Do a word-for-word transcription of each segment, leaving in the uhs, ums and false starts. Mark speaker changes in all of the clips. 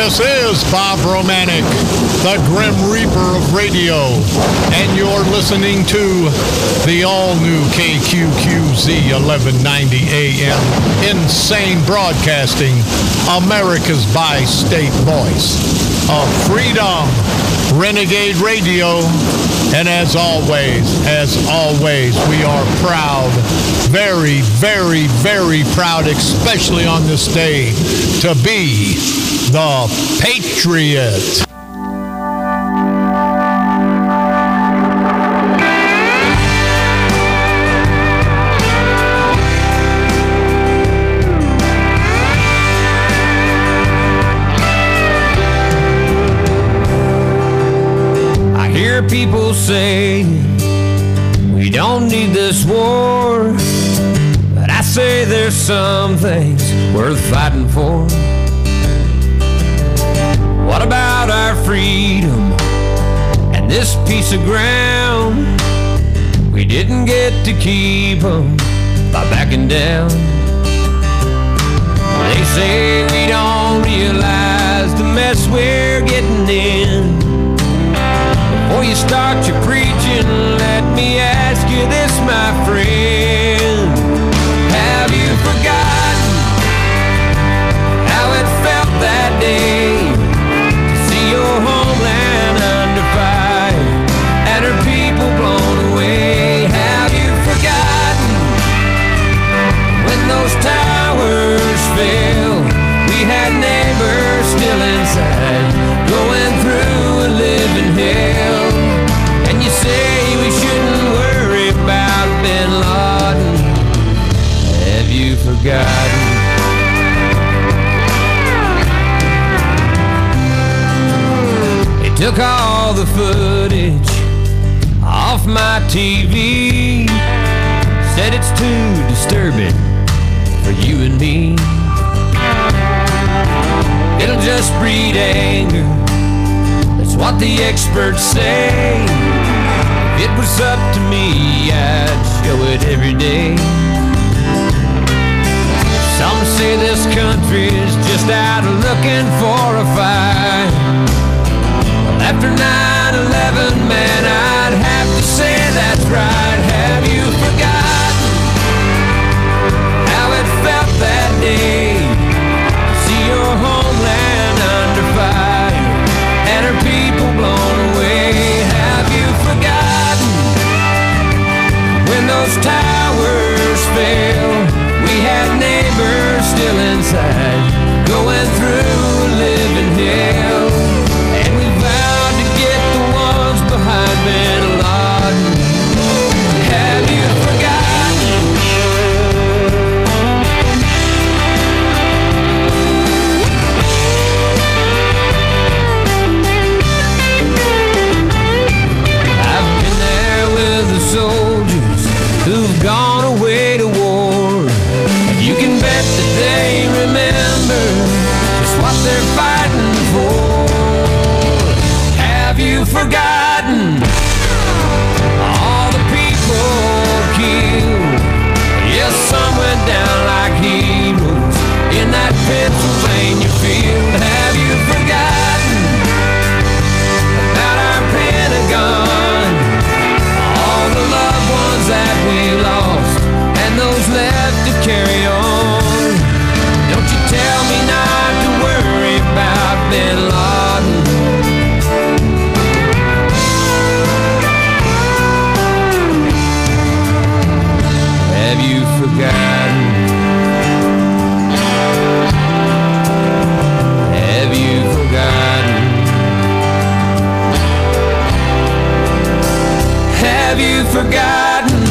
Speaker 1: This is Bob Romanek, the Grim Reaper of radio, and you're listening to the all-new K Q Q Z eleven ninety A M Insane Broadcasting, America's bi-state voice of freedom, Renegade Radio. And as always, as always, we are proud, very, very, very proud, especially on this day, to be the Patriot.
Speaker 2: People say we don't need this war, but I say there's some things worth fighting for. What about our freedom and this piece of ground? We didn't get to keep them by backing down. They say we don't realize the mess we're getting in. Before you start your preaching, let me ask you this, my friend. Have you forgotten how it felt that day to see your homeland under fire and her people blown away? Have you forgotten when those towers fell? We had neighbors still inside, going through a living hell. And you say we shouldn't worry about Bin Laden. Have you forgotten? They took all the footage off my T V, said it's too disturbing for you and me. It'll just breed anger, that's what the experts say. If it was up to me, I'd show it every day. Some say this country's just out looking for a fight. Well, after nine eleven, man, I'd have to say that's right. Have you forgotten how it felt that day? See your homeland under fire and her people blown away. Have you forgotten when those towers fell? We had neighbors still inside, going through a living hell. And we vowed to get the ones behind Bin Laden. Have you forgotten? I've been there with the soldiers who've gone away to war. You can bet that they remember just what they're fighting for. Have you forgotten all the people killed? Yes, some went down like heroes in that Pennsylvania field. Have you forgotten about our Pentagon? All the loved ones that we lost and those left to carry on. Don't you tell me not to worry about Bin Laden. Have you forgotten? Have you forgotten? Have you forgotten?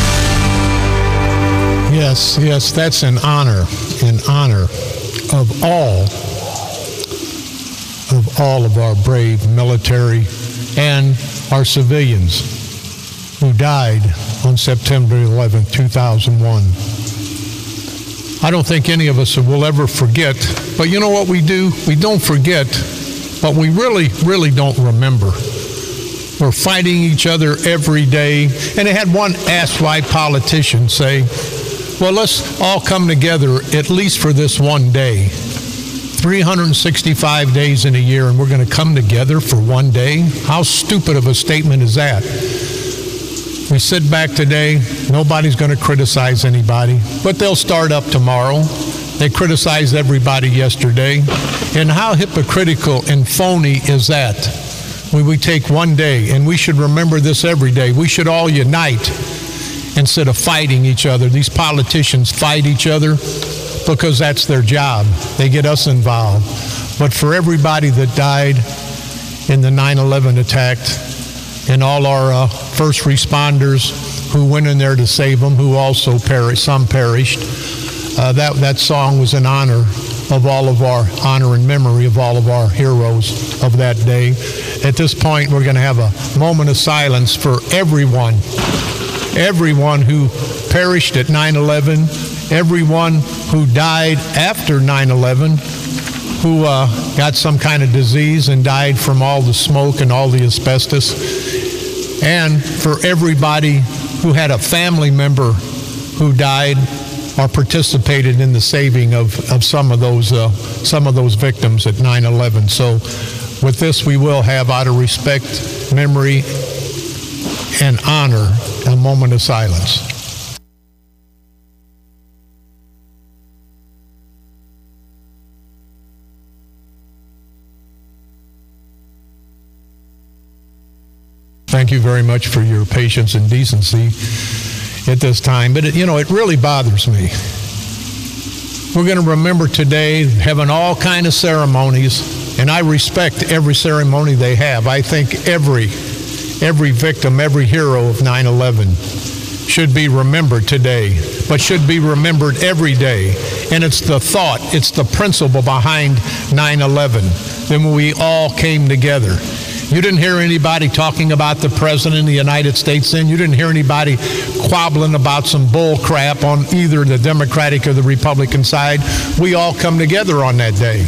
Speaker 1: Yes, yes, that's an honor, in honor of all, of all of our brave military and our civilians who died on September eleventh, two thousand one. I don't think any of us will ever forget, but you know what we do? We don't forget, but we really, really don't remember. We're fighting each other every day. And they had one ass-white politician say, well, let's all come together at least for this one day. three hundred sixty-five days in a year, and we're going to come together for one day? How stupid of a statement is that? We sit back today, nobody's going to criticize anybody, but they'll start up tomorrow. They criticized everybody yesterday. And how hypocritical and phony is that? When we take one day, and we should remember this every day, we should all unite instead of fighting each other. These politicians fight each other because that's their job. They get us involved. But for everybody that died in the nine eleven attack, and all our uh, first responders who went in there to save them, who also perished, some perished, uh, that, that song was in honor of all of our, honor and memory of all of our heroes of that day. At this point, we're going to have a moment of silence for everyone, everyone who perished at nine eleven, everyone who died after nine eleven, who uh, got some kind of disease and died from all the smoke and all the asbestos, and for everybody who had a family member who died or participated in the saving of, of some of those uh, some of those victims at nine eleven. So with this, we will have, out of respect, memory, and honor, a moment of silence. Thank you very much for your patience and decency at this time. But, it, you know, it really bothers me. We're going to remember today having all kind of ceremonies, and I respect every ceremony they have. I think every, every victim, every hero of nine eleven should be remembered today, but should be remembered every day. And it's the thought, it's the principle behind nine eleven, then we all came together. You didn't hear anybody talking about the President of the United States then. You didn't hear anybody quabbling about some bull crap on either the Democratic or the Republican side. We all come together on that day.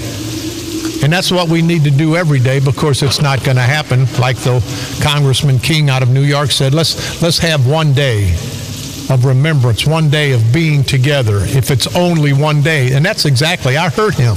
Speaker 1: And that's what we need to do every day. But of course, it's not going to happen. Like the Congressman King out of New York said, let's, let's have one day of remembrance, one day of being together, if it's only one day. And that's exactly, I heard him.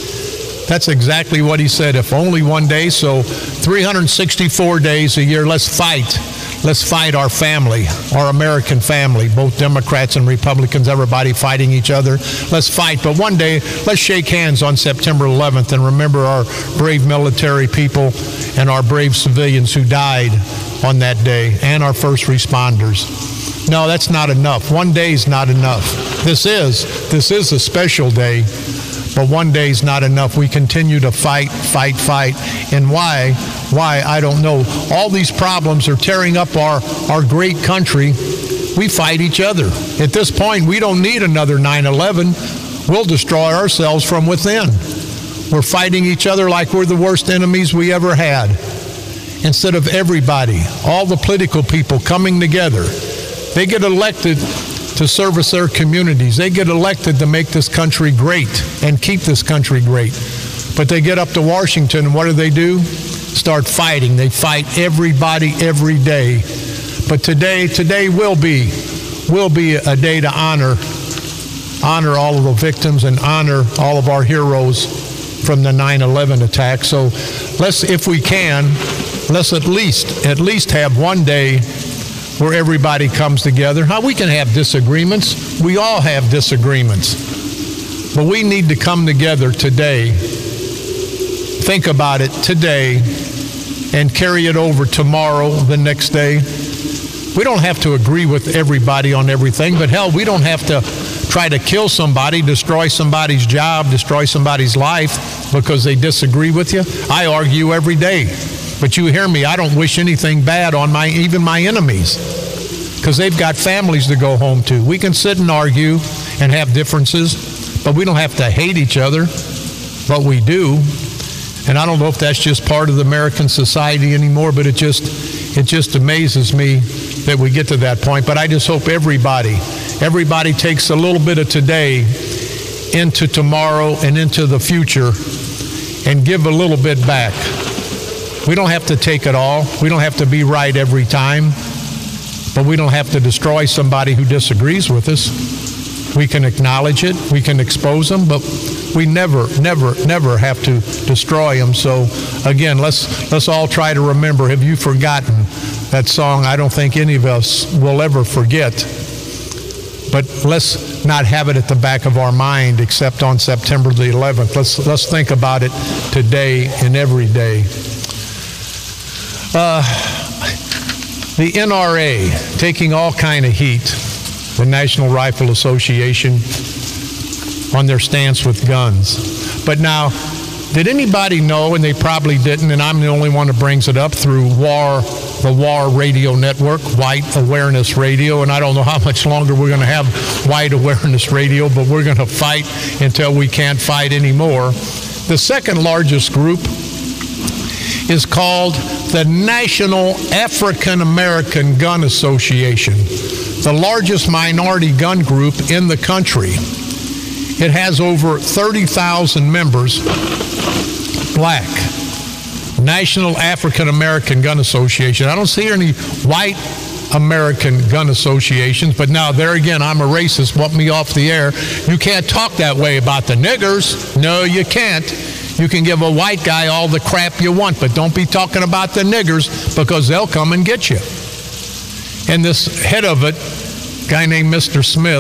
Speaker 1: That's exactly what he said, if only one day. So three hundred sixty-four days a year, let's fight. Let's fight our family, our American family, both Democrats and Republicans, everybody fighting each other. Let's fight. But one day, let's shake hands on September eleventh and remember our brave military people and our brave civilians who died on that day, and our first responders. No, that's not enough. One day is not enough. This is, this is a special day. But one day is not enough. We continue to fight, fight, fight. And why? Why? I don't know. All these problems are tearing up our, our great country. We fight each other. At this point, we don't need another nine eleven. We'll destroy ourselves from within. We're fighting each other like we're the worst enemies we ever had. Instead of everybody, all the political people coming together, they get elected to service their communities. They get elected to make this country great and keep this country great. But they get up to Washington, and what do they do? Start fighting. They fight everybody every day. But today, today will be, will be a day to honor, honor all of the victims and honor all of our heroes from the nine eleven attack. So let's, if we can, let's at least, at least have one day where everybody comes together. Now, we can have disagreements. We all have disagreements. But we need to come together today, think about it today, and carry it over tomorrow, the next day. We don't have to agree with everybody on everything, but hell, we don't have to try to kill somebody, destroy somebody's job, destroy somebody's life because they disagree with you. I argue every day. But you hear me, I don't wish anything bad on my even my enemies, because they've got families to go home to. We can sit and argue and have differences, but we don't have to hate each other, but we do. And I don't know if that's just part of the American society anymore, but it just it just amazes me that we get to that point. But I just hope everybody, everybody takes a little bit of today into tomorrow and into the future and give a little bit back. We don't have to take it all. We don't have to be right every time. But we don't have to destroy somebody who disagrees with us. We can acknowledge it. We can expose them, but we never, never, never have to destroy them. So again, let's let's all try to remember. Have you forgotten that song? I don't think any of us will ever forget. But let's not have it at the back of our mind, except on September the eleventh. Let's let's think about it today and every day. Uh, the N R A taking all kind of heat. The National Rifle Association on their stance with guns. But now, did anybody know, and they probably didn't, and I'm the only one that brings it up through WAR, the WAR radio network, White Awareness Radio, and I don't know how much longer we're going to have White Awareness Radio, but we're going to fight until we can't fight anymore. The second largest group is called the National African American Gun Association, the largest minority gun group in the country. It has over thirty thousand members, black. National African American Gun Association. I don't see any white American gun associations, but now there again, I'm a racist, want me off the air. You can't talk that way about the niggers. No, you can't. You can give a white guy all the crap you want, but don't be talking about the niggers, because they'll come and get you. And this head of it, guy named Mister Smith,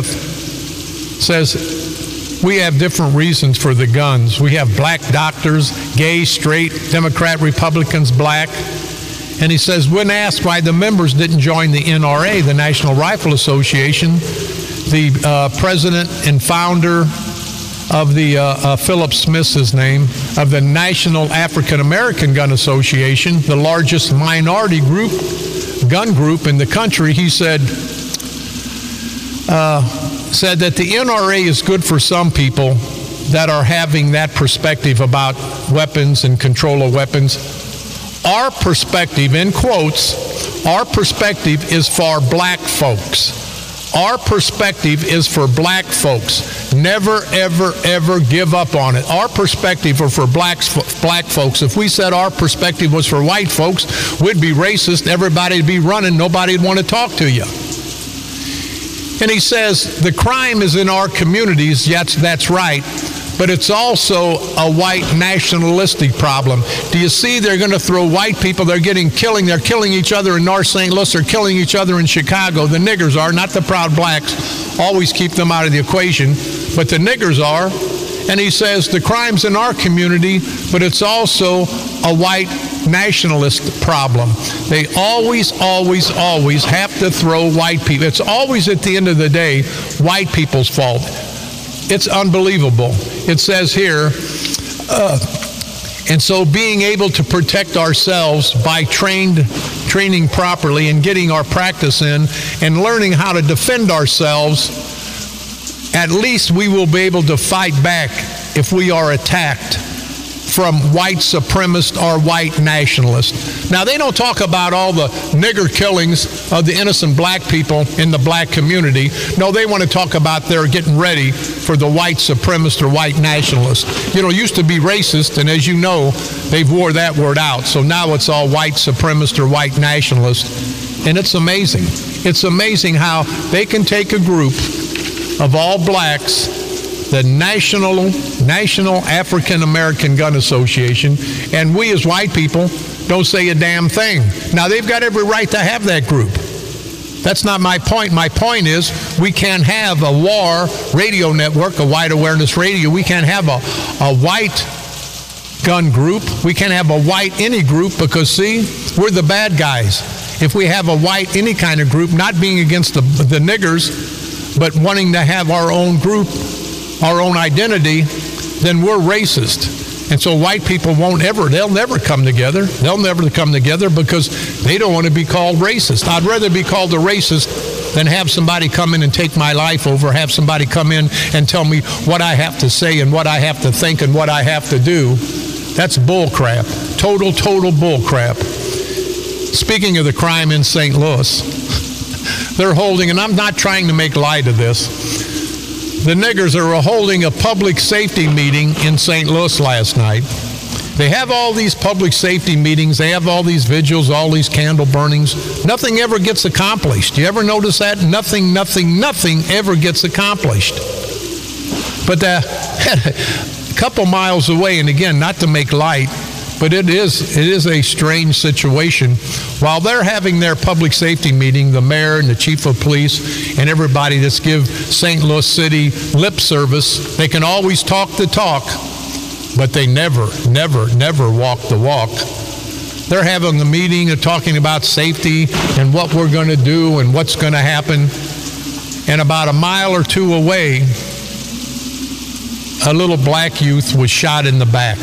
Speaker 1: says, we have different reasons for the guns. We have black doctors, gay, straight, Democrat, Republicans, black. And he says, when asked why the members didn't join the N R A, the National Rifle Association, the uh, president and founder of the, uh, uh, Philip Smith's his name, of the National African American Gun Association, the largest minority group, gun group in the country, he said, uh, said that the N R A is good for some people that are having that perspective about weapons and control of weapons. Our perspective, in quotes, our perspective is for black folks. Our perspective is for black folks. Never, ever, ever give up on it. Our perspective are for black, black folks. If we said our perspective was for white folks, we'd be racist. Everybody would be running. Nobody would want to talk to you. And he says, the crime is in our communities. Yes, that's right. But it's also a white nationalistic problem. Do you see they're going to throw white people, they're getting killing, they're killing each other in North Saint Louis, they're killing each other in Chicago. The niggers are, not the proud blacks. Always keep them out of the equation. But the niggers are. And he says the crime's in our community, but it's also a white nationalist problem. They always, always, always have to throw white people. It's always at the end of the day, white people's fault. It's unbelievable. It says here, uh, and so being able to protect ourselves by trained, training properly and getting our practice in and learning how to defend ourselves, at least we will be able to fight back if we are attacked from white supremacists or white nationalists. Now, they don't talk about all the nigger killings of the innocent black people in the black community. No, they want to talk about they're getting ready for the white supremacist or white nationalist. You know, it used to be racist, and as you know, they've wore that word out. So now it's all white supremacist or white nationalist. And it's amazing. It's amazing how they can take a group of all blacks, the National National African American Gun Association, and we as white people don't say a damn thing. Now, they've got every right to have that group. That's not my point. My point is we can't have a WAR radio network, a White Awareness Radio. We can't have a, a white gun group. We can't have a white any group because, see, we're the bad guys. If we have a white any kind of group, not being against the, the niggers, but wanting to have our own group, our own identity, then we're racist. And so white people won't ever, they'll never come together. They'll never come together because they don't want to be called racist. I'd rather be called a racist than have somebody come in and take my life over, have somebody come in and tell me what I have to say and what I have to think and what I have to do. That's bull crap. Total, total bull crap. Speaking of the crime in Saint Louis, they're holding, and I'm not trying to make light of this, the niggers are holding a public safety meeting in Saint Louis last night. They have all these public safety meetings. They have all these vigils, all these candle burnings. Nothing ever gets accomplished. You ever notice that? Nothing, nothing, nothing ever gets accomplished. But uh, a couple miles away, and again, not to make light, but it is it is a strange situation. While they're having their public safety meeting, the mayor and the chief of police and everybody that's give Saint Louis City lip service, they can always talk the talk, but they never, never, never walk the walk. They're having a meeting, they're talking about safety and what we're going to do and what's going to happen. And about a mile or two away, a little black youth was shot in the back.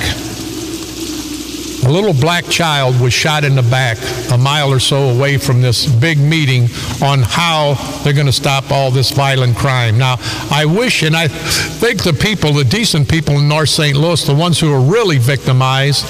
Speaker 1: A little black child was shot in the back a mile or so away from this big meeting on how they're going to stop all this violent crime. Now, I wish, and I think the people, the decent people in North Saint Louis, the ones who are really victimized,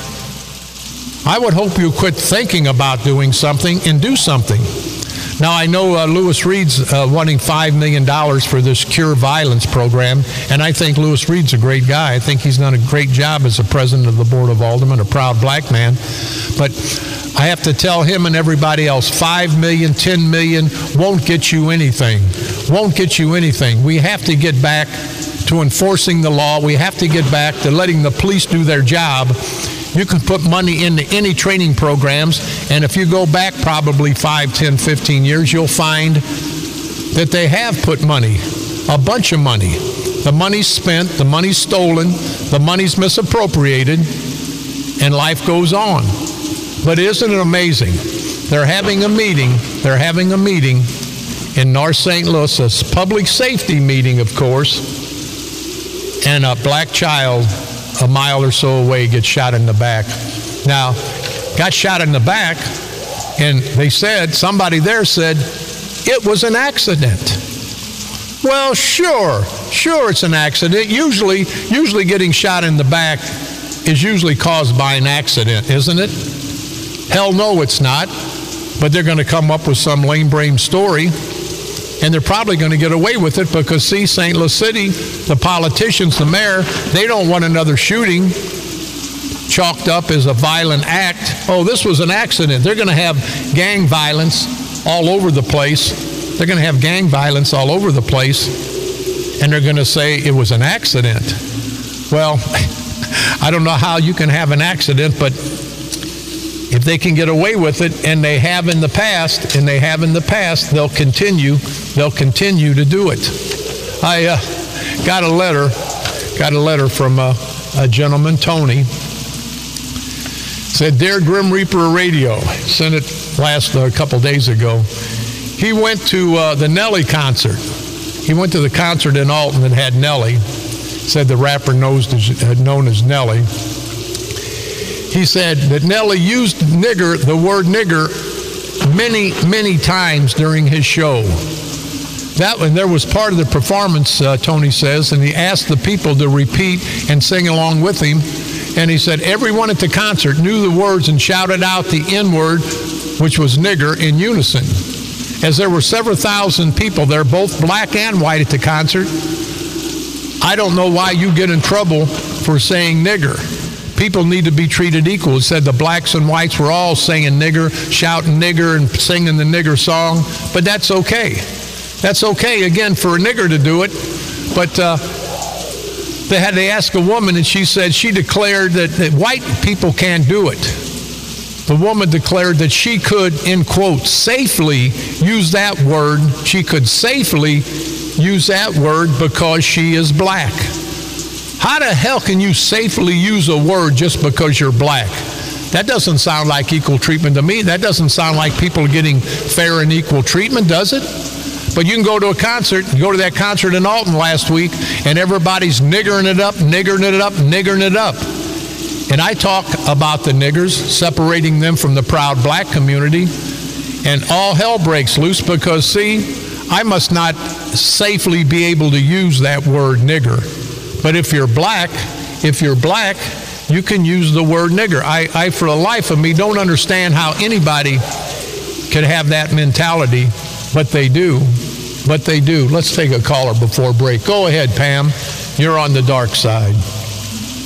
Speaker 1: I would hope you quit thinking about doing something and do something. Now, I know uh, Louis Reed's uh, wanting five million dollars for this Cure Violence program, and I think Louis Reed's a great guy. I think he's done a great job as the president of the Board of Aldermen, a proud black man. But I have to tell him and everybody else, five million dollars, ten million dollars won't get you anything. Won't get you anything. We have to get back to enforcing the law. We have to get back to letting the police do their job. You can put money into any training programs, and if you go back probably five, ten, fifteen years, you'll find that they have put money, a bunch of money. The money's spent, the money's stolen, the money's misappropriated, and life goes on. But isn't it amazing? They're having a meeting, they're having a meeting in North Saint Louis, a public safety meeting, of course, and a black child a mile or so away gets shot in the back. Now, got shot in the back, and they said, somebody there said, it was an accident. Well, sure, sure it's an accident. Usually, usually getting shot in the back is usually caused by an accident, isn't it? Hell no, it's not. But they're going to come up with some lame-brain story, and they're probably going to get away with it because, see, Saint Louis City, the politicians, the mayor, they don't want another shooting chalked up as a violent act. Oh, this was an accident. They're going to have gang violence all over the place. They're going to have gang violence all over the place, and they're going to say it was an accident. Well, I don't know how you can have an accident, but if they can get away with it, and they have in the past, and they have in the past, they'll continue, they'll continue to do it. I uh, got a letter, got a letter from a, a gentleman, Tony. Said, Dear Grim Reaper Radio, sent it last a uh, couple days ago. He went to uh, the Nelly concert. He went to the concert in Alton that had Nelly. Said the rapper knows, known as Nelly. He said that Nelly used nigger, the word nigger, many, many times during his show. That one, there was part of the performance, uh, Tony says, and he asked the people to repeat and sing along with him. And he said everyone at the concert knew the words and shouted out the N-word, which was nigger, in unison. As there were several thousand people there, both black and white, at the concert, I don't know why you get in trouble for saying nigger. People need to be treated equal. It said the blacks and whites were all saying nigger, shouting nigger, and singing the nigger song. But that's okay. That's okay, again, for a nigger to do it. But uh, they had to ask a woman, and she said she declared that, that white people can't do it. The woman declared that she could, in quotes, safely use that word. She could safely use that word because she is black. How the hell can you safely use a word just because you're black? That doesn't sound like equal treatment to me. That doesn't sound like people getting fair and equal treatment, does it? But you can go to a concert, you go to that concert in Alton last week, and everybody's niggering it up, niggering it up, niggering it up. And I talk about the niggers, separating them from the proud black community, and all hell breaks loose because, see, I must not safely be able to use that word nigger. But if you're black, if you're black, you can use the word nigger. I, I, for the life of me, don't understand how anybody could have that mentality, but they do. But they do. Let's take a caller before break. Go ahead, Pam. You're on the dark side.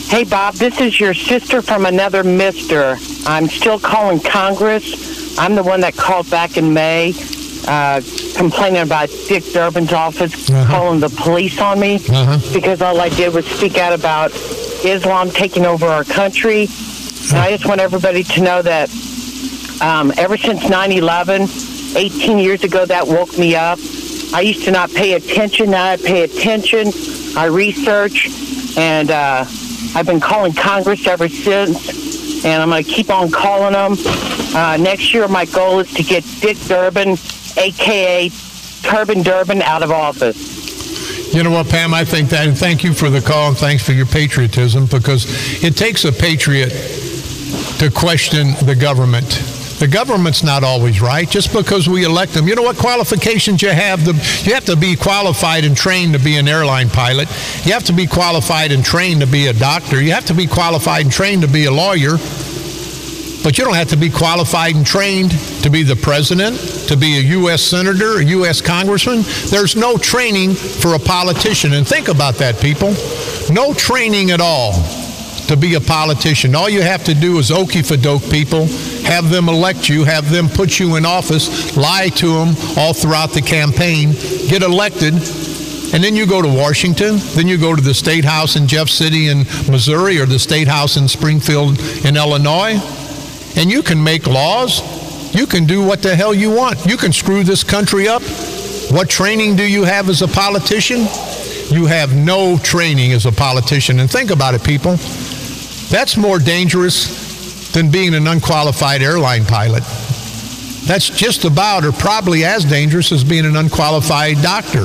Speaker 3: Hey, Bob, this is your sister from another mister. I'm still calling Congress. I'm the one that called back in May uh, complaining about Dick Durbin's office uh-huh. calling the police on me uh-huh. because all I did was speak out about Islam taking over our country. Uh-huh. And I just want everybody to know that um, ever since nine eleven, eighteen years ago, that woke me up. I used to not pay attention. Now I pay attention. I research, and uh, I've been calling Congress ever since, and I'm going to keep on calling them. Uh, next year, my goal is to get Dick Durbin, a k a. Turban Durbin, out of office.
Speaker 1: You know what, Pam, I think that, and thank you for the call, and thanks for your patriotism, because it takes a patriot to question the government. The government's not always right just because we elect them. You know what qualifications you have? The, you have to be qualified and trained to be an airline pilot. You have to be qualified and trained to be a doctor. You have to be qualified and trained to be a lawyer. But you don't have to be qualified and trained to be the president, to be a U S senator, a U S congressman. There's no training for a politician. And think about that, people. No training at all to be a politician. All you have to do is okey-doke people, have them elect you, have them put you in office, lie to them all throughout the campaign, get elected, and then you go to Washington, then you go to the State House in Jeff City in Missouri or the State House in Springfield in Illinois, and you can make laws. You can do what the hell you want. You can screw this country up. What training do you have as a politician? You have no training as a politician. And think about it, people. That's more dangerous than being an unqualified airline pilot. That's just about or probably as dangerous as being an unqualified doctor.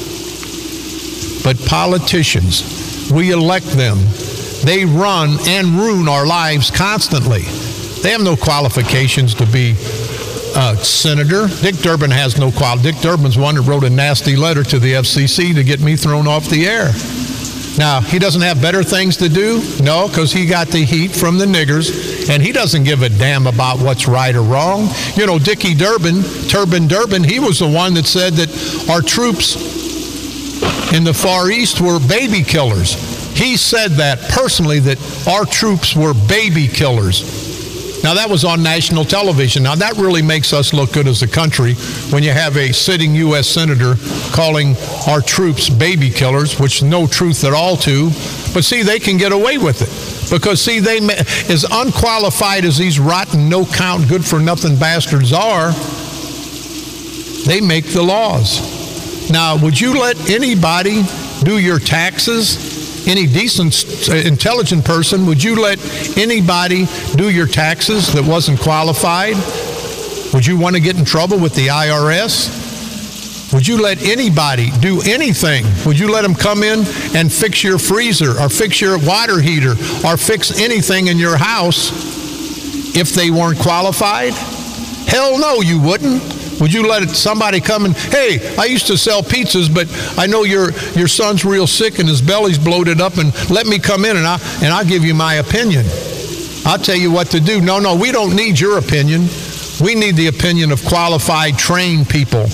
Speaker 1: But politicians, we elect them. They run and ruin our lives constantly. They have no qualifications to be a senator. Dick Durbin has no qual. Dick Durbin's one that wrote a nasty letter to the F C C to get me thrown off the air. Now, he doesn't have better things to do? No, because he got the heat from the niggers, and he doesn't give a damn about what's right or wrong. You know, Dickie Durbin, Turban Durbin, he was the one that said that our troops in the Far East were baby killers. He said that personally, that our troops were baby killers. Now, that was on national television. Now, that really makes us look good as a country when you have a sitting U S senator calling our troops baby killers, which no truth at all to. But see, they can get away with it. Because, see, they, as unqualified as these rotten, no-count, good-for-nothing bastards are, they make the laws. Now, would you let anybody do your taxes? Any decent, intelligent person, would you let anybody do your taxes that wasn't qualified? Would you want to get in trouble with the I R S? Would you let anybody do anything? Would you let them come in and fix your freezer or fix your water heater or fix anything in your house if they weren't qualified? Hell no, you wouldn't. Would you let somebody come and, hey, I used to sell pizzas, but I know your your son's real sick and his belly's bloated up, and let me come in and, I, and I'll give you my opinion. I'll tell you what to do. No, no, we don't need your opinion. We need the opinion of qualified, trained people.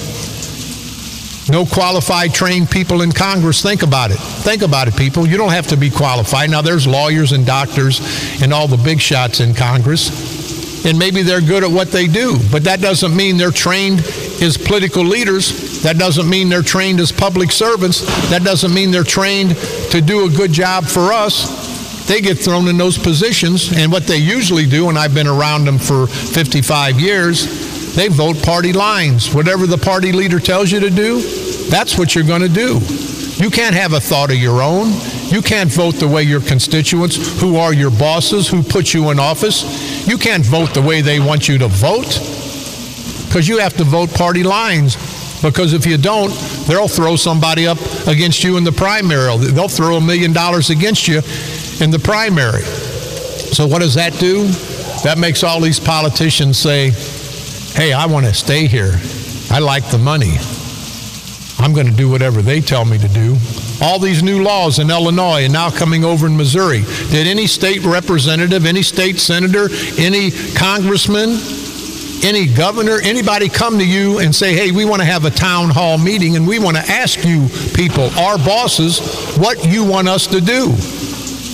Speaker 1: No qualified, trained people in Congress. Think about it. Think about it, people. You don't have to be qualified. Now, there's lawyers and doctors and all the big shots in Congress. And maybe they're good at what they do, but that doesn't mean they're trained as political leaders. That doesn't mean they're trained as public servants. That doesn't mean they're trained to do a good job for us. They get thrown in those positions, and what they usually do, and I've been around them for fifty-five years, they vote party lines. Whatever the party leader tells you to do, that's what you're going to do. You can't have a thought of your own. You can't vote the way your constituents, who are your bosses, who put you in office, you can't vote the way they want you to vote, because you have to vote party lines. Because if you don't, they'll throw somebody up against you in the primary. They'll throw a million dollars against you in the primary. So what does that do? That makes all these politicians say, hey, I want to stay here. I like the money. I'm going to do whatever they tell me to do. All these new laws in Illinois and now coming over in Missouri. Did any state representative, any state senator, any congressman, any governor, anybody come to you and say, hey, we want to have a town hall meeting and we want to ask you people, our bosses, what you want us to do?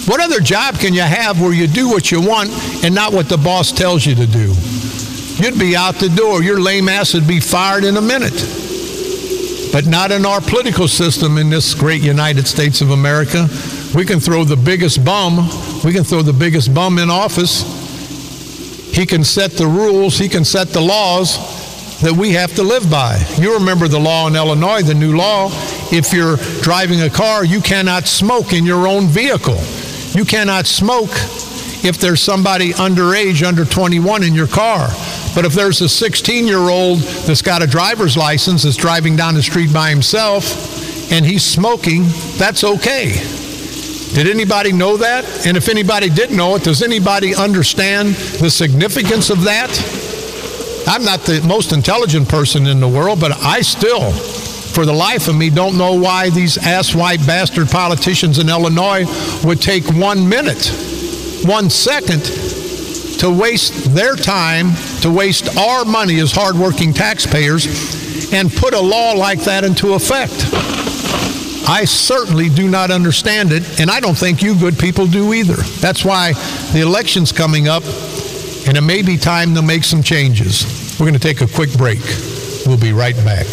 Speaker 1: What other job can you have where you do what you want and not what the boss tells you to do? You'd be out the door. Your lame ass would be fired in a minute. But not in our political system in this great United States of America. We can throw the biggest bum. We can throw the biggest bum in office. He can set the rules. He can set the laws that we have to live by. You remember the law in Illinois, the new law. If you're driving a car, you cannot smoke in your own vehicle. You cannot smoke if there's somebody underage, under twenty-one in your car. But if there's a sixteen-year-old that's got a driver's license that's driving down the street by himself and he's smoking, that's okay. Did anybody know that? And if anybody didn't know it, does anybody understand the significance of that? I'm not the most intelligent person in the world, but I still, for the life of me, don't know why these asswipe bastard politicians in Illinois would take one minute, one second to waste their time, to waste our money as hardworking taxpayers, and put a law like that into effect. I certainly do not understand it, and I don't think you good people do either. That's why the election's coming up, and it may be time to make some changes. We're going to take a quick break. We'll be right back.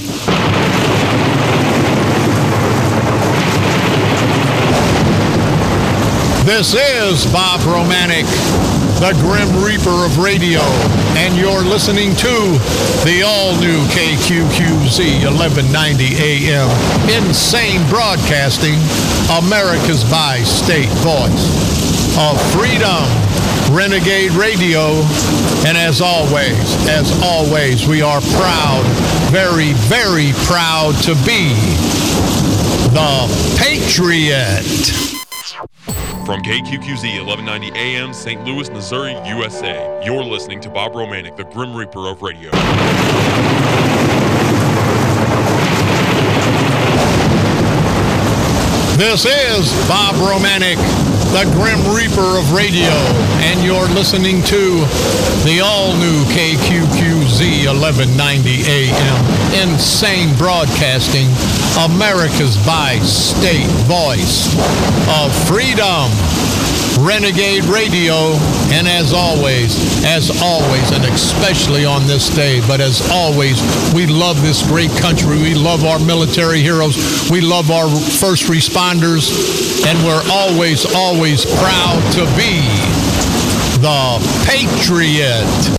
Speaker 1: This is Bob Romanek, the Grim Reaper of radio, and you're listening to the all-new K Q Q Z eleven ninety A M, Insane Broadcasting, America's bi-state voice of freedom, Renegade Radio, and as always, as always, we are proud, very, very proud to be the Patriot.
Speaker 4: From K Q Q Z eleven ninety A M, Saint Louis, Missouri, U S A, you're listening to Bob Romanek, the Grim Reaper of radio.
Speaker 1: This is Bob Romanek, the Grim Reaper of radio, and you're listening to the all-new K Q Q Z eleven ninety A M, Insane Broadcasting, America's bi-state voice of freedom, Renegade Radio, and as always, as always, and especially on this day, but as always, we love this great country. We love our military heroes. We love our first responders, and we're always, always proud to be the Patriot.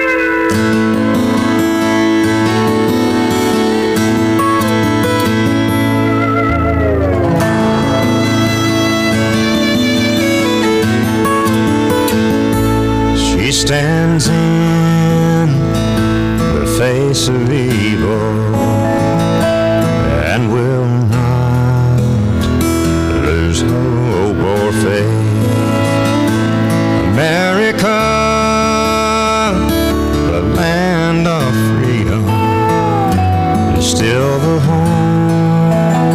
Speaker 5: Stands in the face of evil and will not lose hope or faith. America, the land of freedom, is still the home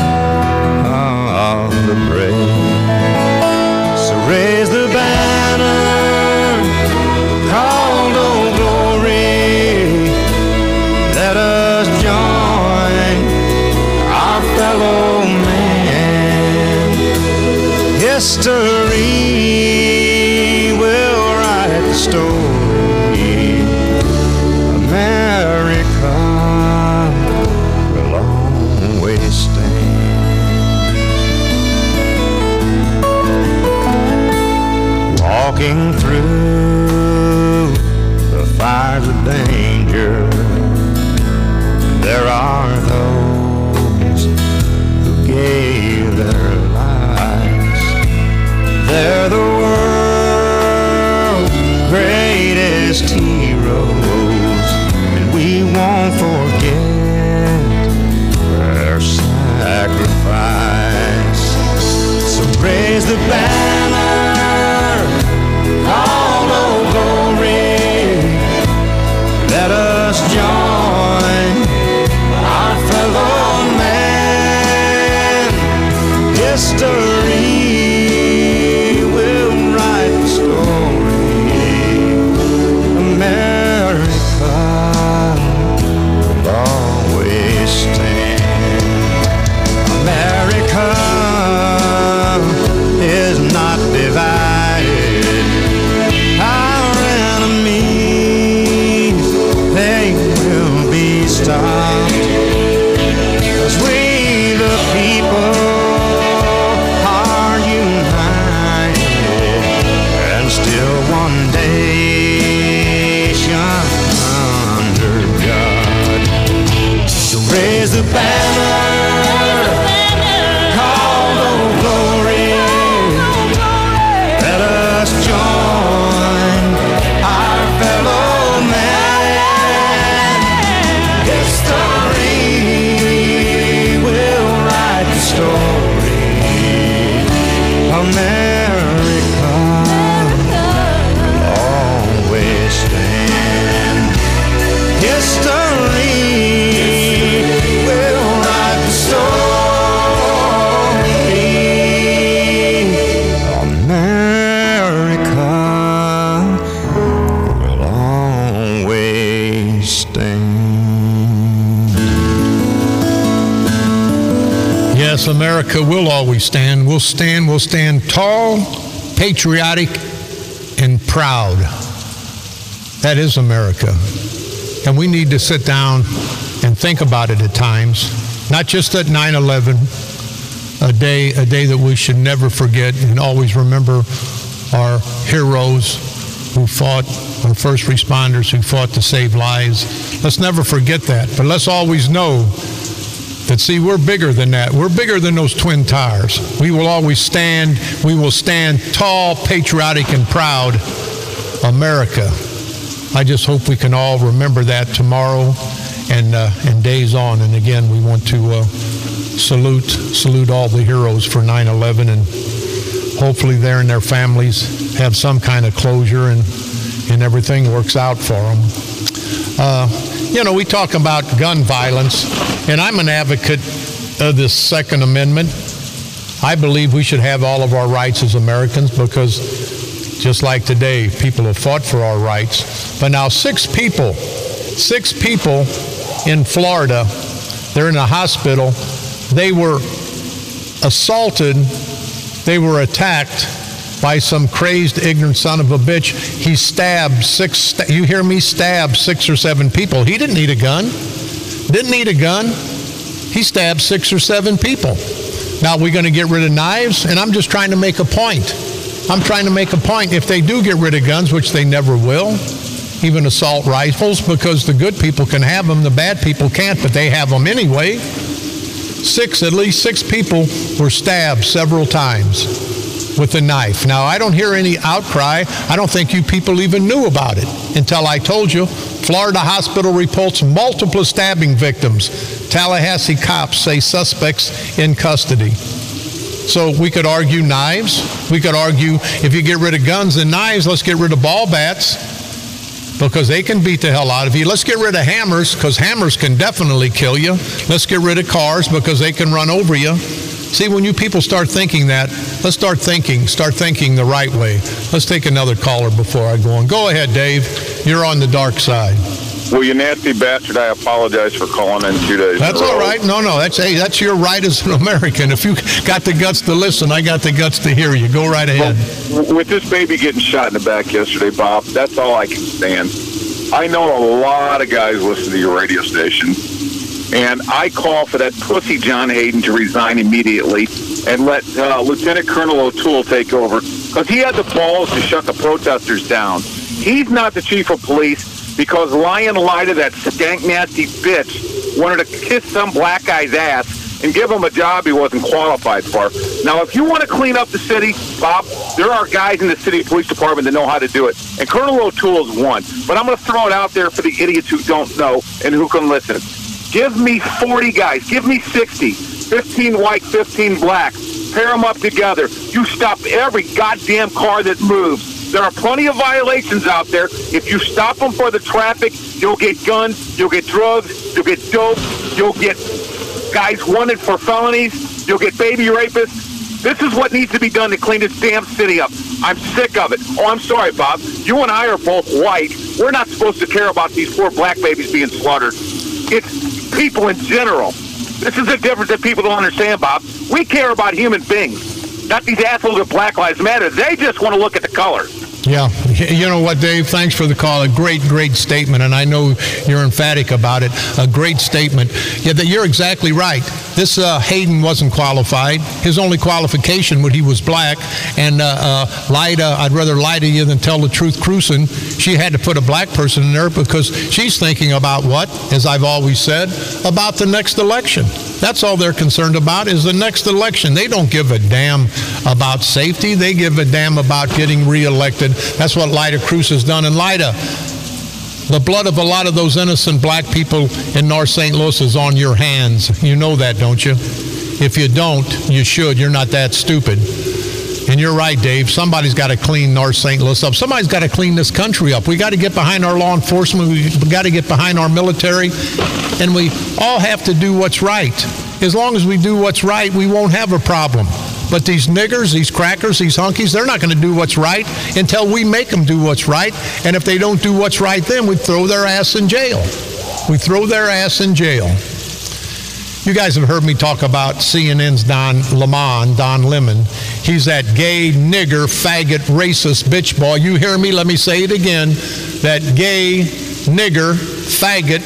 Speaker 5: of the brave. So raise the banner called Old Glory. Let us join our fellow man. History will write the story. America will always stand. Walking through fires of danger, there are those who gave their lives. They're the world's greatest heroes, and we won't forget their sacrifice. So raise the banner, called Old Glory. Let us join our fellow man. History will write the story. America will always stand. America is
Speaker 1: Yes, America will always stand. We'll stand, we'll stand tall, patriotic, and proud. That is America. And we need to sit down and think about it at times, not just at nine eleven, a day, a day that we should never forget, and always remember our heroes who fought, our first responders who fought to save lives. Let's never forget that. But let's always know that, see, we're bigger than that. We're bigger than those Twin Towers. We will always stand, we will stand tall, patriotic, and proud. America. I just hope we can all remember that tomorrow and uh, and days on. And again, we want to uh, salute salute all the heroes for nine eleven, and hopefully they and their families have some kind of closure, and and everything works out for them. Uh, you know, we talk about gun violence, and I'm an advocate of this Second Amendment. I believe we should have all of our rights as Americans, because just like today, people have fought for our rights. But now six people, six people in Florida, they're in a hospital. They were assaulted, they were attacked by some crazed, ignorant son of a bitch. He stabbed six, you hear me, stabbed six or seven people. He didn't need a gun. Didn't need a gun. He stabbed six or seven people. Now, we're going to get rid of knives, and I'm just trying to make a point. I'm trying to make a point. If they do get rid of guns, which they never will, even assault rifles, because the good people can have them, the bad people can't, but they have them anyway. Six, at least six people were stabbed several times with a knife. Now, I don't hear any outcry. I don't think you people even knew about it until I told you. Florida hospital reports multiple stabbing victims. Tallahassee cops say suspects in custody. So we could argue knives. We could argue if you get rid of guns and knives, let's get rid of ball bats, because they can beat the hell out of you. Let's get rid of hammers, because hammers can definitely kill you. Let's get rid of cars, because they can run over you. See, when you people start thinking that, let's start thinking, start thinking the right way. Let's take another caller before I go on. Go ahead, Dave. You're on the dark side.
Speaker 6: Well, you nasty bastard, I apologize for calling in two days.
Speaker 1: That's all right. No, no, that's hey, that's your right as an American. If you got the guts to listen, I got the guts to hear you. Go right ahead.
Speaker 6: Well, with this baby getting shot in the back yesterday, Bob, that's all I can stand. I know a lot of guys listen to your radio station, and I call for that pussy John Hayden to resign immediately and let uh, Lieutenant Colonel O'Toole take over, because he had the balls to shut the protesters down. He's not the chief of police, because lying lied to that stank, nasty bitch wanted to kiss some black guy's ass and give him a job he wasn't qualified for. Now, if you want to clean up the city, Bob, there are guys in the city police department that know how to do it. And Colonel O'Toole is one. But I'm going to throw it out there for the idiots who don't know and who can listen. Give me forty guys. Give me sixty. fifteen white, fifteen black. Pair them up together. You stop every goddamn car that moves. There are plenty of violations out there. If you stop them for the traffic, you'll get guns, you'll get drugs, you'll get dope, you'll get guys wanted for felonies, you'll get baby rapists. This is what needs to be done to clean this damn city up. I'm sick of it. Oh, I'm sorry, Bob. You and I are both white. We're not supposed to care about these poor black babies being slaughtered. It's people in general. This is the difference that people don't understand, Bob. We care about human beings, not these assholes of Black Lives Matter. They just want to look at the color.
Speaker 1: Yeah. You know what, Dave? Thanks for the call. A great, great statement, and I know you're emphatic about it. A great statement. Yeah, that you're exactly right. This uh, Hayden wasn't qualified. His only qualification was he was black, and uh, uh, lie to, I'd rather lie to you than tell the truth cruising. She had to put a black person in there because she's thinking about what, as I've always said, about the next election. That's all they're concerned about is the next election. They don't give a damn about safety. They give a damn about getting reelected. That's what Lyda Cruz has done. And Lyda, the blood of a lot of those innocent black people in North Saint Louis is on your hands. You know that, don't you? If you don't, you should. You're not that stupid. And you're right, Dave. Somebody's got to clean North Saint Louis up. Somebody's got to clean this country up. We got to get behind our law enforcement. We got to get behind our military. And we all have to do what's right. As long as we do what's right, we won't have a problem. But these niggers, these crackers, these hunkies, they're not going to do what's right until we make them do what's right. And if they don't do what's right, then we throw their ass in jail. We throw their ass in jail. You guys have heard me talk about C N N's Don Lemon, Don Lemon. He's that gay, nigger, faggot, racist bitch boy. You hear me? Let me say it again. That gay, nigger, faggot,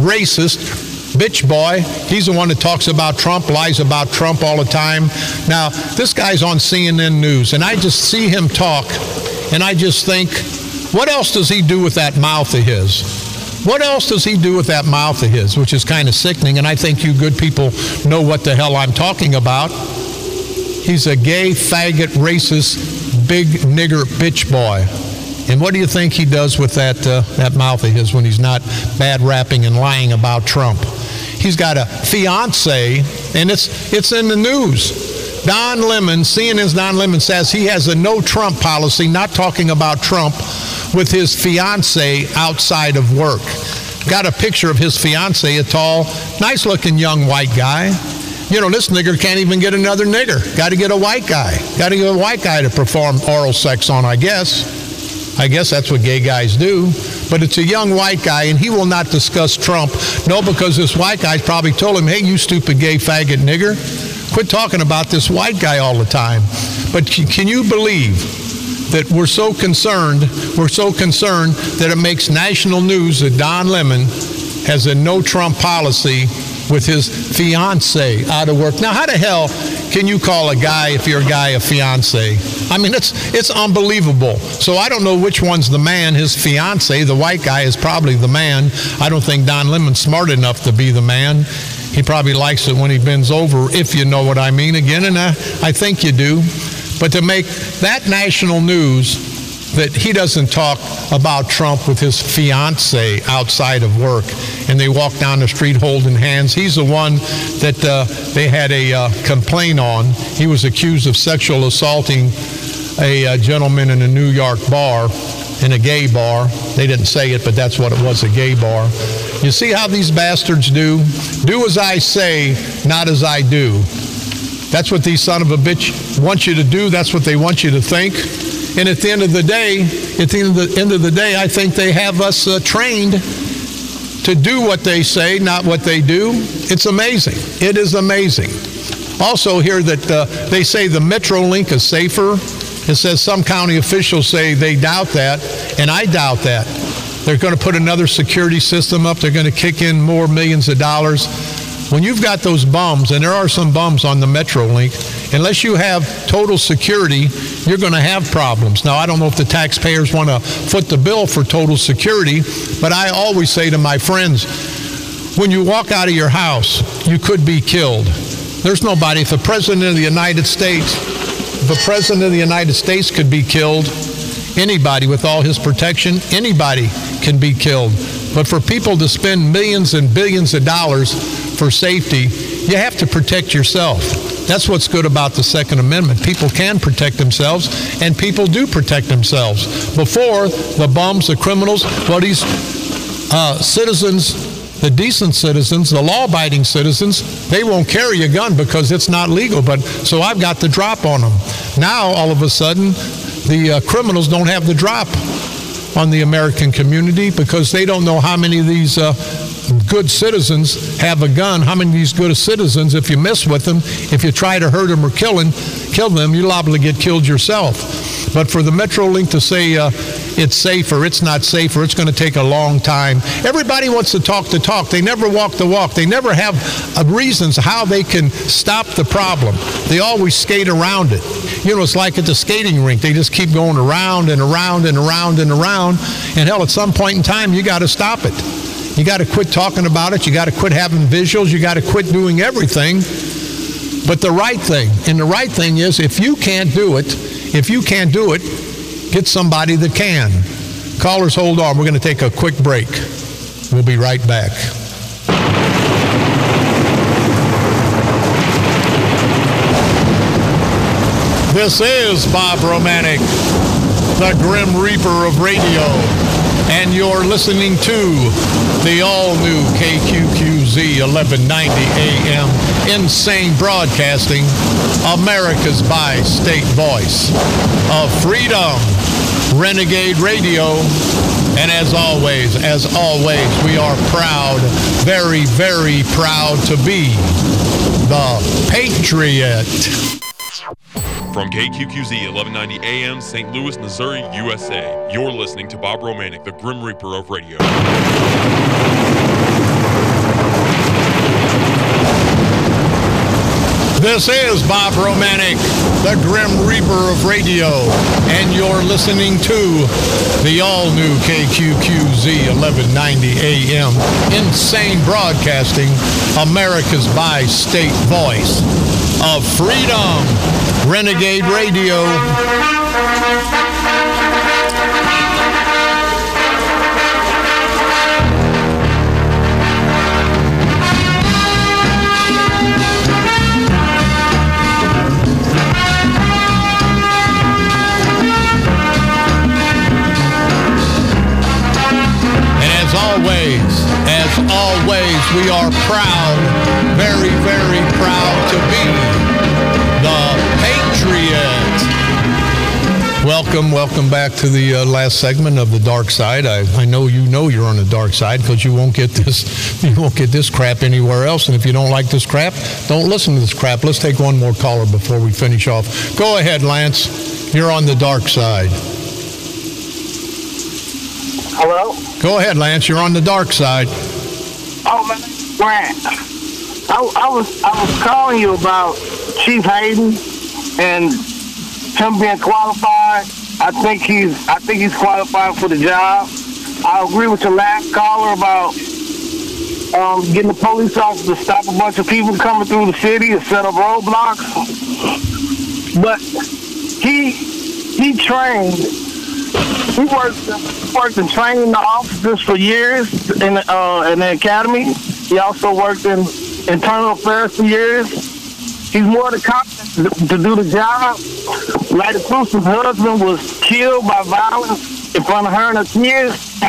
Speaker 1: racist bitch boy. He's the one that talks about Trump, lies about Trump all the time. Now, this guy's on C N N News, and I just see him talk, and I just think, what else does he do with that mouth of his? What else does he do with that mouth of his, which is kind of sickening, and I think you good people know what the hell I'm talking about. He's a gay, faggot, racist, big nigger bitch boy. And what do you think he does with that uh, that mouth of his when he's not bad rapping and lying about Trump? He's got a fiance, and it's it's in the news. Don Lemon, C N N's Don Lemon says he has a no Trump policy, not talking about Trump, with his fiance outside of work. Got a picture of his fiance, a tall, nice-looking young white guy. You know, this nigger can't even get another nigger. Got to get a white guy. Got to get a white guy to perform oral sex on, I guess. I guess that's what gay guys do. But it's a young white guy, and he will not discuss Trump. No, because this white guy's probably told him, hey, you stupid gay faggot nigger, quit talking about this white guy all the time. But can you believe that we're so concerned, we're so concerned that it makes national news that Don Lemon has a no Trump policy with his fiance out of work? Now, how the hell can you call a guy, if you're a guy, a fiance? I mean, it's it's unbelievable. So I don't know which one's the man. His fiance, the white guy, is probably the man. I don't think Don Lemon's smart enough to be the man. He probably likes it when he bends over, if you know what I mean. Again, and I, I think you do. But to make that national news that he doesn't talk about Trump with his fiance outside of work, and they walk down the street holding hands. He's the one that uh, they had a uh, complaint on. He was accused of sexual assaulting a uh, gentleman in a New York bar, in a gay bar. They didn't say it, but that's what it was, a gay bar. You see how these bastards do? Do as I say, not as I do. That's what these son of a bitch want you to do. That's what they want you to think. And at the end of the day, at the end of the, end of the day, I think they have us uh, trained to do what they say, not what they do. It's amazing. It is amazing. Also here that uh, they say the Metrolink is safer. It says some county officials say they doubt that, and I doubt that. They're going to put another security system up. They're going to kick in more millions of dollars. When you've got those bums, and there are some bums on the Metrolink, unless you have total security, you're going to have problems. Now, I don't know if the taxpayers want to foot the bill for total security, but I always say to my friends, when you walk out of your house, you could be killed. There's nobody. If the President of the United States, if the President of the United States could be killed, anybody with all his protection, anybody can be killed. But for people to spend millions and billions of dollars for safety, you have to protect yourself. That's what's good about the Second Amendment. People can protect themselves, and people do protect themselves. Before, the bums, the criminals, well, these uh, citizens, the decent citizens, the law-abiding citizens, they won't carry a gun because it's not legal. But so I've got the drop on them. Now, all of a sudden, the uh, criminals don't have the drop on the American community because they don't know how many of these uh, good citizens have a gun. How many of these good citizens, if you mess with them, if you try to hurt them or kill them, kill them, you're liable to get killed yourself. But for the Metrolink to say uh, it's safer, it's not safer, it's going to take a long time. Everybody wants to talk the talk. They never walk the walk. They never have uh, reasons how they can stop the problem. They always skate around it. You know, it's like at the skating rink. They just keep going around and around and around and around. And hell, at some point in time, you got to stop it. You got to quit talking about it. You got to quit having visuals. You got to quit doing everything. But the right thing, and the right thing is, if you can't do it, if you can't do it, get somebody that can. Callers, hold on. We're going to take a quick break. We'll be right back. This is Bob Romanek, the Grim Reaper of radio, and you're listening to the all-new K Q Q Z eleven ninety A M Insane Broadcasting, America's bi-state voice of freedom. Renegade Radio. And as always, as always, we are proud, very, very proud to be the Patriot.
Speaker 4: From K Q Q Z eleven ninety A M, Saint Louis, Missouri, U S A, you're listening to Bob Romanek, the Grim Reaper of radio.
Speaker 1: This is Bob Romanek, the Grim Reaper of radio, and you're listening to the all-new K Q Q Z eleven ninety A M, Insane Broadcasting, America's bi-state voice of freedom, Renegade Radio. As always, as always, we are proud, very, very proud to be the Patriot. Welcome, welcome back to the uh, last segment of the dark side. I, I know you know you're on the dark side because you won't get this, you won't get this crap anywhere else. And if you don't like this crap, don't listen to this crap. Let's take one more caller before we finish off. Go ahead, Lance. You're on the dark side.
Speaker 7: Hello?
Speaker 1: Go ahead, Lance. You're on the dark side.
Speaker 7: Oh, man, Grant. I, I was I was calling you about Chief Hayden and him being qualified. I think he's I think he's qualified for the job. I agree with your last caller about um, getting the police officer to stop a bunch of people coming through the city and set up roadblocks. But he he trained. He worked, worked in training the officers for years in, uh, in the academy. He also worked in internal affairs for years. He's more than competent to, to do the job. Lady Crusoe's husband was killed by violence in front of her and her kids.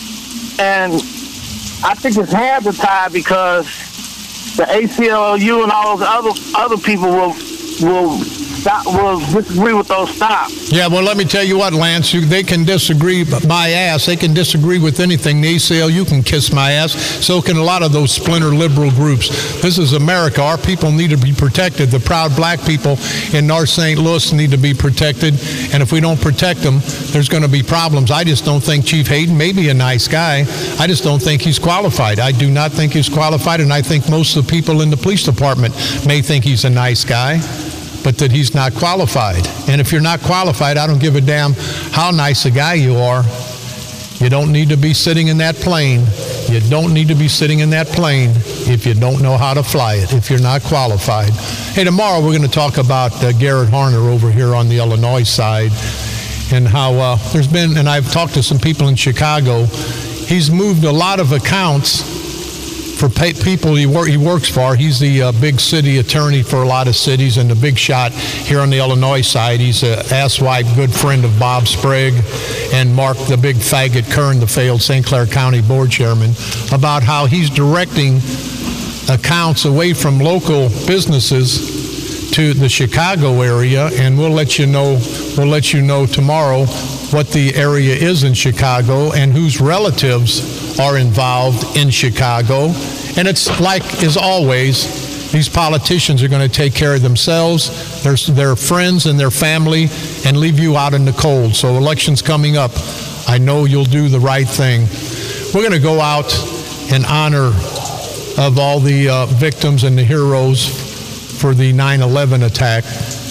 Speaker 7: And I think his hands are tied because the A C L O U and all those other other people will will stop, will disagree with those stops.
Speaker 1: Yeah, well, let me tell you what, Lance. You, they can disagree my ass. They can disagree with anything. The A C L U can kiss my ass. So can a lot of those splinter liberal groups. This is America. Our people need to be protected. The proud black people in North Saint Louis need to be protected. And if we don't protect them, there's going to be problems. I just don't think Chief Hayden may be a nice guy. I just don't think he's qualified. I do not think he's qualified, and I think most of the people in the police department may think he's a nice guy, but that he's not qualified. And if you're not qualified, I don't give a damn how nice a guy you are. You don't need to be sitting in that plane. You don't need to be sitting in that plane if you don't know how to fly it, if you're not qualified. Hey, tomorrow we're going to talk about uh, Garrett Harner over here on the Illinois side and how uh, there's been, and I've talked to some people in Chicago, he's moved a lot of accounts for pay, people he, wor- he works for. He's the uh, big city attorney for a lot of cities and the big shot here on the Illinois side. He's an asswipe good friend of Bob Sprague and Mark, the big faggot Kern, the failed Saint Clair County board chairman, about how he's directing accounts away from local businesses to the Chicago area. And we'll let you know, we'll let you know tomorrow what the area is in Chicago and whose relatives are involved in Chicago. And it's like, as always, these politicians are going to take care of themselves, their, their friends and their family, and leave you out in the cold. So elections coming up, I know you'll do the right thing. We're going to go out in honor of all the uh, victims and the heroes for the nine eleven attack.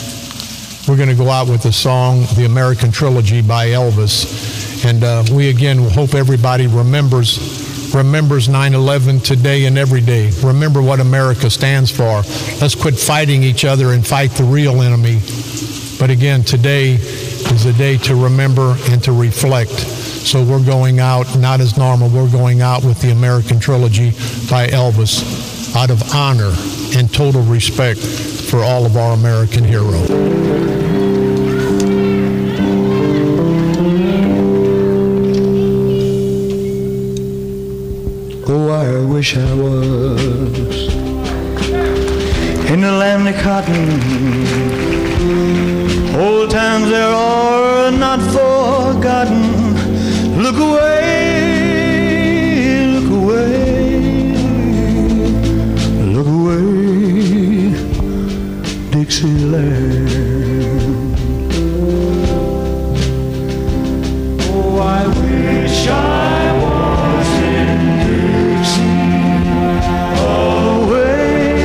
Speaker 1: We're going to go out with the song, The American Trilogy by Elvis. And uh, we, again, hope everybody remembers remembers nine eleven today and every day. Remember what America stands for. Let's quit fighting each other and fight the real enemy. But again, today is a day to remember and to reflect. So we're going out, not as normal, we're going out with The American Trilogy by Elvis out of honor and total respect for all of our American heroes.
Speaker 5: Oh, I wish I was in the land of cotton. Old times there are not forgotten. Look away, look away, look away, Dixieland. Oh, I wish I was in Dixie, away,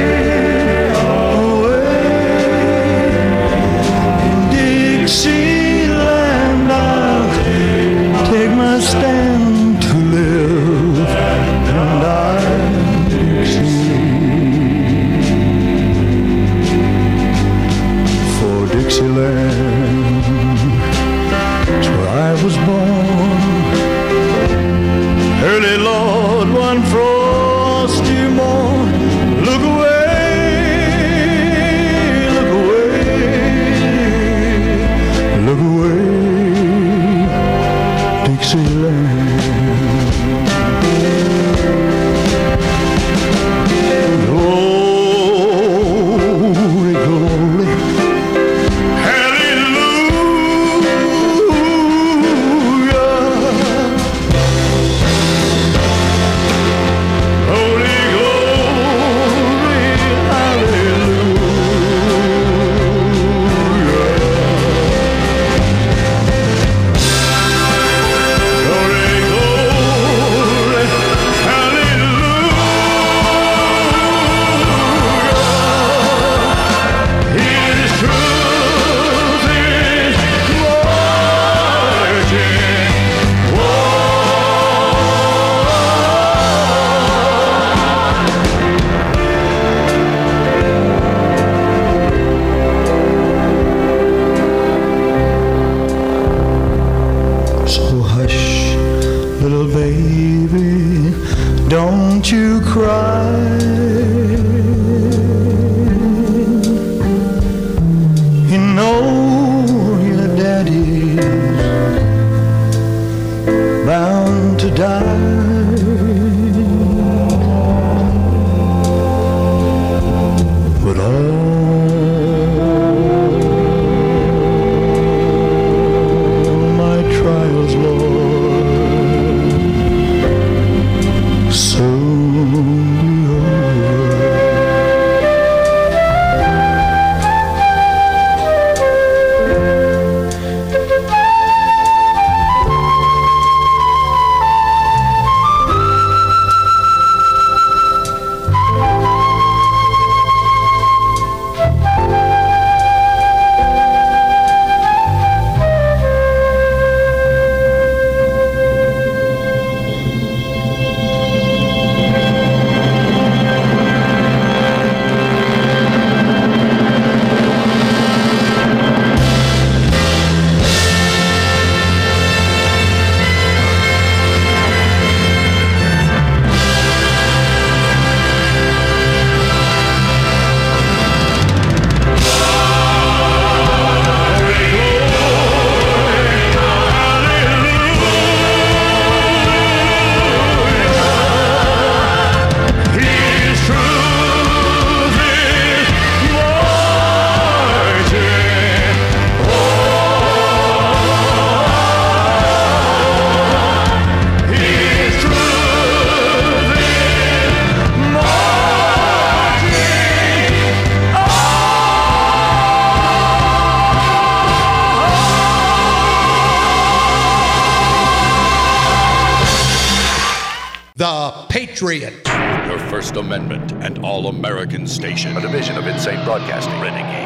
Speaker 5: away in Dixieland. I'll take my stand to live, and I'm Dixie for Dixieland. It's where I was born, early Lord, one frosty morn. Look away, look away, look away, Dixieland. Glory, glory, little baby, don't you cry. You know your daddy's bound to die. But all my trials, Lord, soon be
Speaker 1: The Patriot.
Speaker 8: Your First Amendment and All-American station. A division of Insane Broadcasting. Renegade.